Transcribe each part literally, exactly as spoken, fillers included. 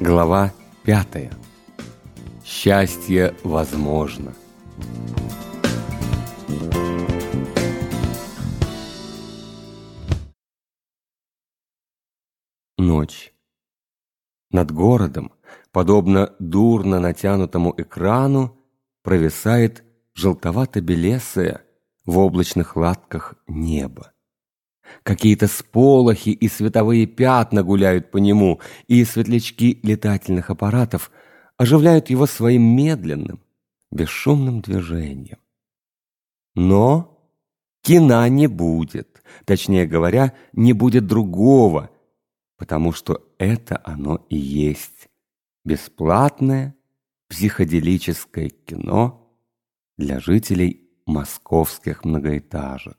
Глава пятая. Счастье возможно. Ночь. Над городом, подобно дурно натянутому экрану, провисает желтовато-белесое в облачных латках небо. Какие-то сполохи и световые пятна гуляют по нему, и светлячки летательных аппаратов оживляют его своим медленным, бесшумным движением. Но кино не будет, точнее говоря, не будет другого, потому что это оно и есть бесплатное психоделическое кино для жителей московских многоэтажек.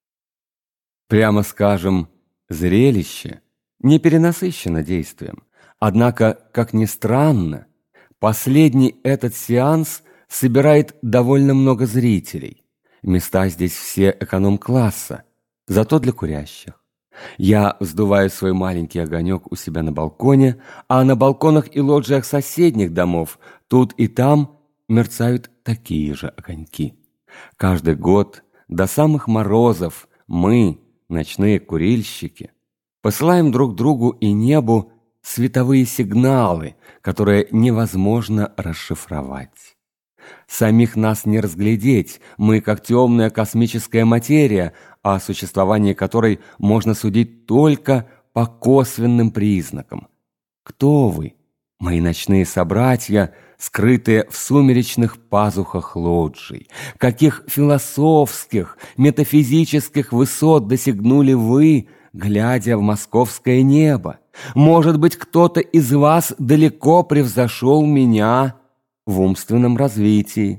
Прямо скажем, зрелище не перенасыщено действием. Однако, как ни странно, последний этот сеанс собирает довольно много зрителей. Места здесь все эконом-класса, зато для курящих. Я вздуваю свой маленький огонек у себя на балконе, а на балконах и лоджиях соседних домов тут и там мерцают такие же огоньки. Каждый год до самых морозов мы, ночные курильщики, посылаем друг другу и небу световые сигналы, которые невозможно расшифровать. Самих нас не разглядеть, мы как темная космическая материя, о существовании которой можно судить только по косвенным признакам. Кто вы, мои ночные собратья, скрытые в сумеречных пазухах лоджий? Каких философских, метафизических высот достигнули вы, глядя в московское небо? Может быть, кто-то из вас далеко превзошел меня в умственном развитии?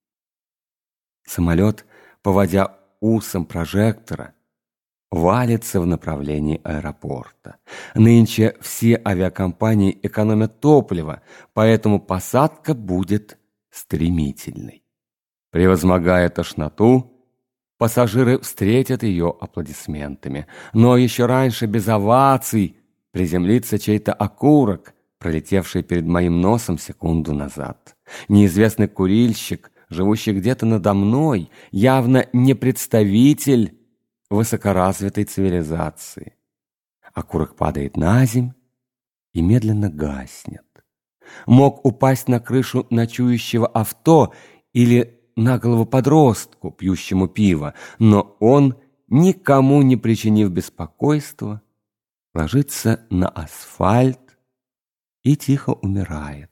Самолет, поводя усом прожектора, валится в направлении аэропорта. Нынче все авиакомпании экономят топливо, поэтому посадка будет стремительной. Превозмогая тошноту, пассажиры встретят ее аплодисментами. Но еще раньше, без оваций, приземлится чей-то окурок, пролетевший перед моим носом секунду назад. Неизвестный курильщик, живущий где-то надо мной, явно не представитель высокоразвитой цивилизации. Окурок падает на земь и медленно гаснет. Мог упасть на крышу ночующего авто или на голову подростку, пьющему пиво, но он, никому не причинив беспокойства, ложится на асфальт и тихо умирает.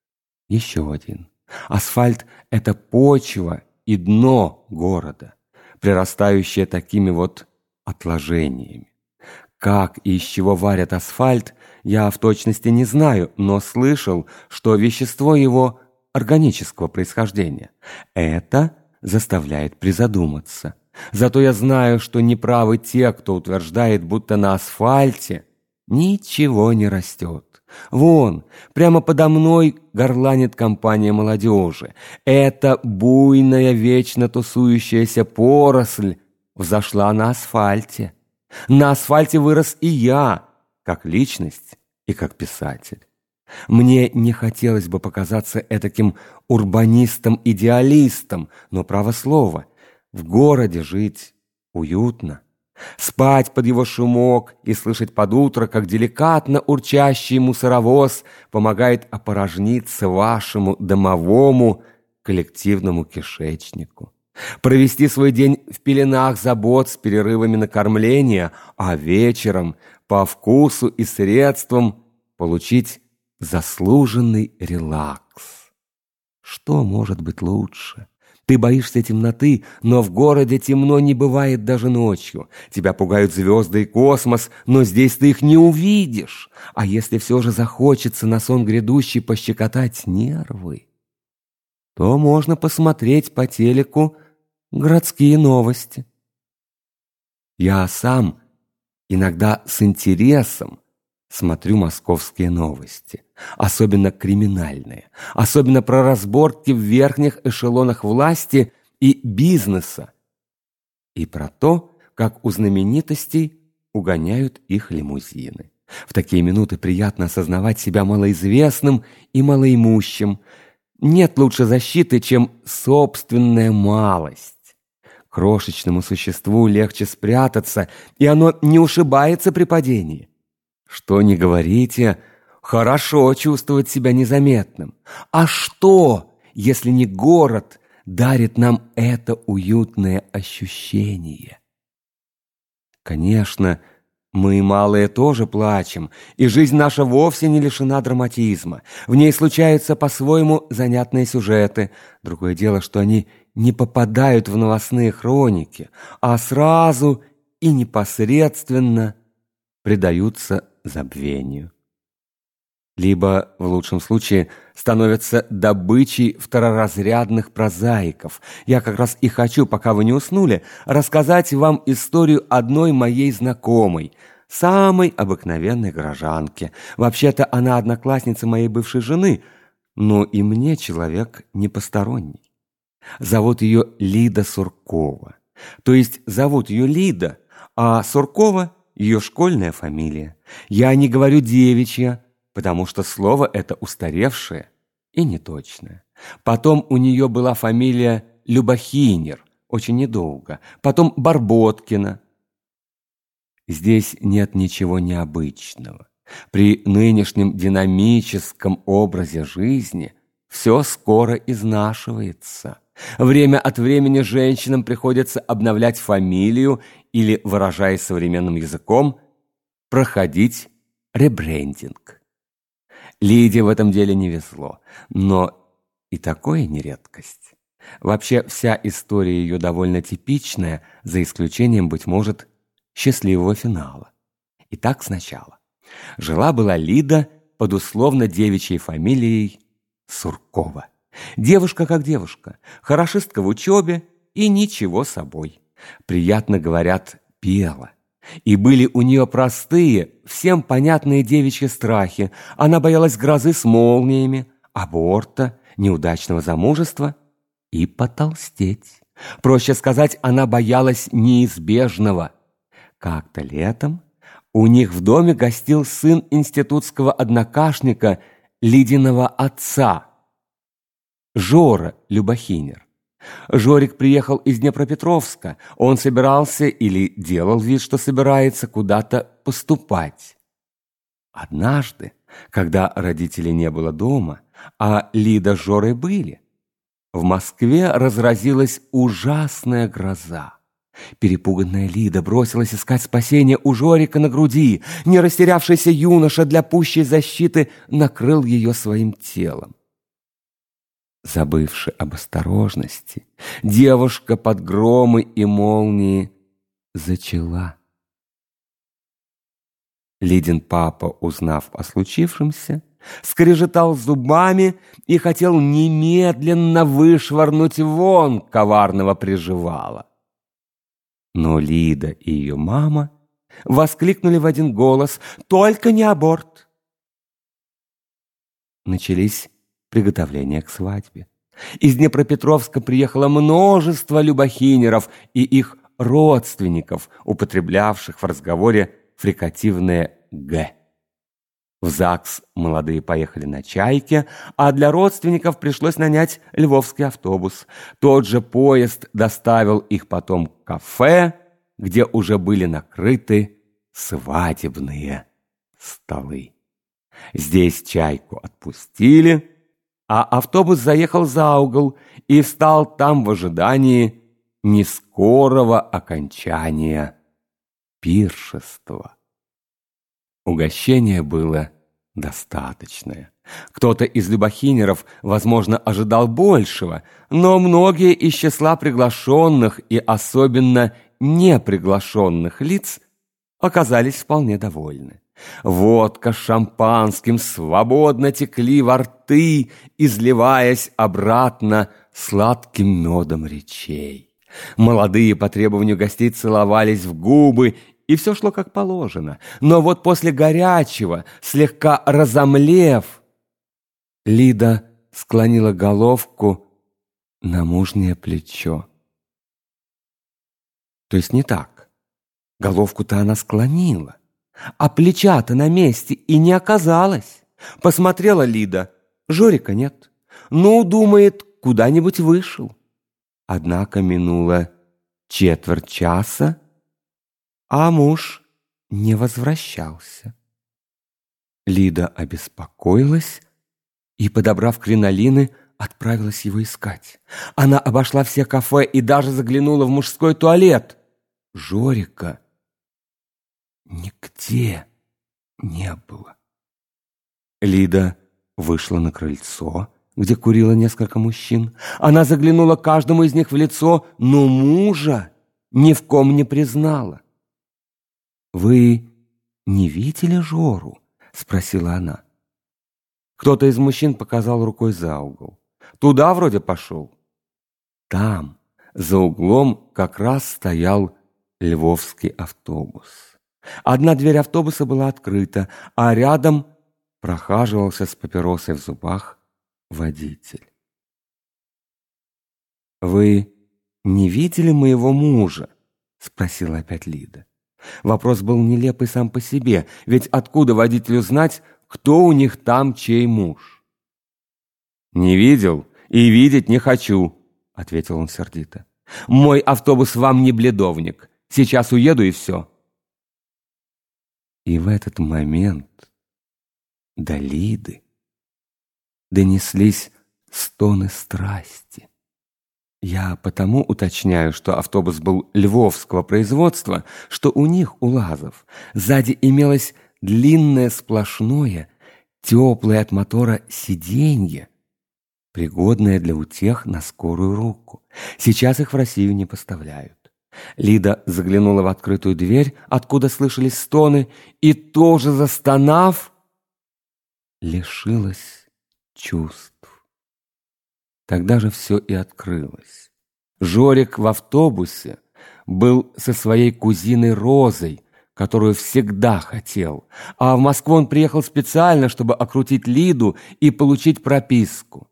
Еще один. Асфальт — это почва и дно города, прирастающее такими вот отложениями. Как и из чего варят асфальт, я в точности не знаю, но слышал, что вещество его органического происхождения. Это заставляет призадуматься. Зато я знаю, что неправы те, кто утверждает, будто на асфальте ничего не растет. Вон, прямо подо мной горланит компания молодежи. Эта буйная, вечно тусующаяся поросль взошла на асфальте. На асфальте вырос и я, как личность и как писатель. Мне не хотелось бы показаться этаким урбанистом-идеалистом, но, право слово, в городе жить уютно. Спать под его шумок и слышать под утро, как деликатно урчащий мусоровоз помогает опорожниться вашему домовому коллективному кишечнику. Провести свой день в пеленах забот с перерывами на кормление, а вечером по вкусу и средствам получить заслуженный релакс. Что может быть лучше? Ты боишься темноты, но в городе темно не бывает даже ночью. Тебя пугают звезды и космос, но здесь ты их не увидишь. А если все же захочется на сон грядущий пощекотать нервы, то можно посмотреть по телеку городские новости. Я сам иногда с интересом смотрю московские новости, особенно криминальные, особенно про разборки в верхних эшелонах власти и бизнеса, и про то, как у знаменитостей угоняют их лимузины. В такие минуты приятно осознавать себя малоизвестным и малоимущим. Нет лучше защиты, чем собственная малость. Крошечному существу легче спрятаться, и оно не ушибается при падении. Что ни говорите, хорошо чувствовать себя незаметным. А что, если не город дарит нам это уютное ощущение? Конечно, мы, малые, тоже плачем, и жизнь наша вовсе не лишена драматизма. В ней случаются по-своему занятные сюжеты. Другое дело, что они не попадают в новостные хроники, а сразу и непосредственно предаются забвению. Либо, в лучшем случае, становятся добычей второразрядных прозаиков. Я как раз и хочу, пока вы не уснули, рассказать вам историю одной моей знакомой, самой обыкновенной горожанки. Вообще-то она одноклассница моей бывшей жены, но и мне человек не посторонний. Зовут ее Лида Суркова. То есть зовут ее Лида, а Суркова – ее школьная фамилия. Я не говорю девичья, потому что слово это устаревшее и неточное. Потом у нее была фамилия Любахинер, очень недолго. Потом Барботкина. Здесь нет ничего необычного. При нынешнем динамическом образе жизни все скоро изнашивается. Время от времени женщинам приходится обновлять фамилию или, выражаясь современным языком, проходить ребрендинг. Лиде в этом деле не везло, но и такое не редкость. Вообще вся история ее довольно типичная, за исключением, быть может, счастливого финала. Итак, сначала. Жила-была Лида под условно девичьей фамилией Суркова. Девушка как девушка, хорошистка в учебе и ничего собой. Приятно, говорят, пела. И были у нее простые, всем понятные девичьи страхи. Она боялась грозы с молниями, аборта, неудачного замужества и потолстеть. Проще сказать, она боялась неизбежного. Как-то летом у них в доме гостил сын институтского однокашника Лидиного отца, Жора Любахинер. Жорик приехал из Днепропетровска. Он собирался или делал вид, что собирается куда-то поступать. Однажды, когда родителей не было дома, а Лида с Жорой были, в Москве разразилась ужасная гроза. Перепуганная Лида бросилась искать спасения у Жорика на груди. Не растерявшийся юноша для пущей защиты накрыл ее своим телом. Забывши об осторожности, девушка под громы и молнии зачала. Лидин папа, узнав о случившемся, скрежетал зубами и хотел немедленно вышвырнуть вон коварного приживала. Но Лида и ее мама воскликнули в один голос: «Только не аборт!» Начались приготовления к свадьбе. Из Днепропетровска приехало множество любахинеров и их родственников, употреблявших в разговоре фрикативное «г». В ЗАГС молодые поехали на «Чайке», а для родственников пришлось нанять львовский автобус. Тот же поезд доставил их потом к кафе, где уже были накрыты свадебные столы. Здесь «Чайку» отпустили, а автобус заехал за угол и встал там в ожидании нескорого окончания пиршества. Угощение было достаточное. Кто-то из любахинеров, возможно, ожидал большего, но многие из числа приглашенных и особенно неприглашенных лиц оказались вполне довольны. Водка с шампанским свободно текли во рты, изливаясь обратно сладким медом речей. Молодые по требованию гостей целовались в губы, и все шло как положено. Но вот после горячего, слегка разомлев, Лида склонила головку на мужнее плечо. То есть не так. Головку-то она склонила, А плеча-то на месте и не оказалось. Посмотрела Лида. Жорика нет. Ну, думает, куда-нибудь вышел. Однако минуло четверть часа, а муж не возвращался. Лида обеспокоилась и, подобрав кринолины, отправилась его искать. Она обошла все кафе и даже заглянула в мужской туалет. Жорика нигде не было. Лида вышла на крыльцо, где курило несколько мужчин. Она заглянула каждому из них в лицо, но мужа ни в ком не признала. «Вы не видели Жору?» — спросила она. Кто-то из мужчин показал рукой за угол. «Туда вроде пошел». Там, за углом, как раз стоял львовский автобус. Одна дверь автобуса была открыта, а рядом прохаживался с папиросой в зубах водитель. «Вы не видели моего мужа?» — спросила опять Лида. Вопрос был нелепый сам по себе, ведь откуда водителю знать, кто у них там чей муж? «Не видел и видеть не хочу», — ответил он сердито. «Мой автобус вам не бледовник. Сейчас уеду и все». И в этот момент до Лиды донеслись стоны страсти. Я потому уточняю, что автобус был львовского производства, что у них, у Лазов, сзади имелось длинное сплошное, теплое от мотора сиденье, пригодное для утех на скорую руку. Сейчас их в Россию не поставляют. Лида заглянула в открытую дверь, откуда слышались стоны, и тоже застонав, лишилась чувств. Тогда же все и открылось. Жорик в автобусе был со своей кузиной Розой, которую всегда хотел, а в Москву он приехал специально, чтобы окрутить Лиду и получить прописку.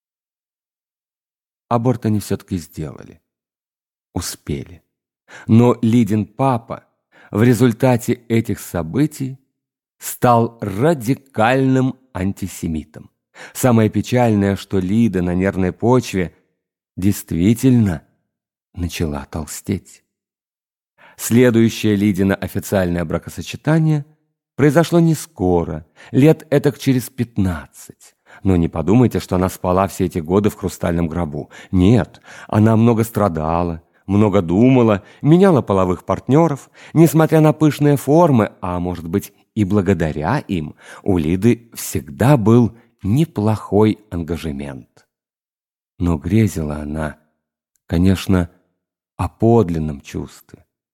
Аборт они все-таки сделали. Успели. Но Лидин папа в результате этих событий стал радикальным антисемитом. Самое печальное, что Лида на нервной почве действительно начала толстеть. Следующее Лидино официальное бракосочетание произошло не скоро, лет этак через пятнадцать. Но не подумайте, что она спала все эти годы в хрустальном гробу. Нет, она много страдала, много думала, меняла половых партнеров. Несмотря на пышные формы, а может быть и благодаря им, у Лиды всегда был неплохой ангажемент. Но грезила она, конечно, о подлинном чувстве.